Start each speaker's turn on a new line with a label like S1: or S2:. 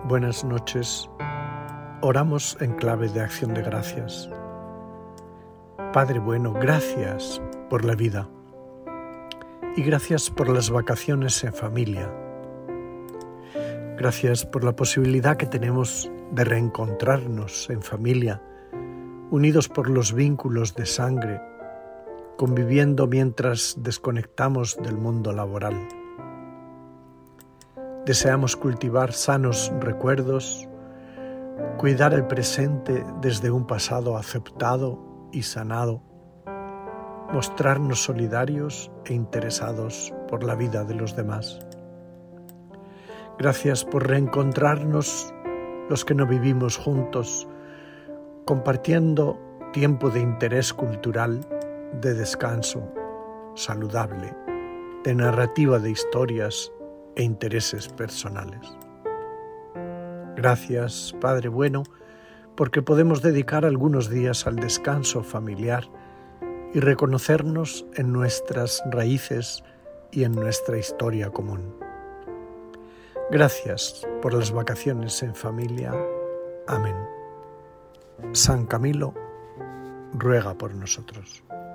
S1: Buenas noches. Oramos en clave de acción de gracias. Padre bueno, gracias por la vida y gracias por las vacaciones en familia. Gracias por la posibilidad que tenemos de reencontrarnos en familia, unidos por los vínculos de sangre, conviviendo mientras desconectamos del mundo laboral. Deseamos cultivar sanos recuerdos, cuidar el presente desde un pasado aceptado y sanado, mostrarnos solidarios e interesados por la vida de los demás. Gracias por reencontrarnos los que no vivimos juntos, compartiendo tiempo de interés cultural, de descanso saludable, de narrativa de historias e intereses personales. Gracias, Padre bueno, porque podemos dedicar algunos días al descanso familiar y reconocernos en nuestras raíces y en nuestra historia común. Gracias por las vacaciones en familia. Amén. San Camilo, ruega por nosotros.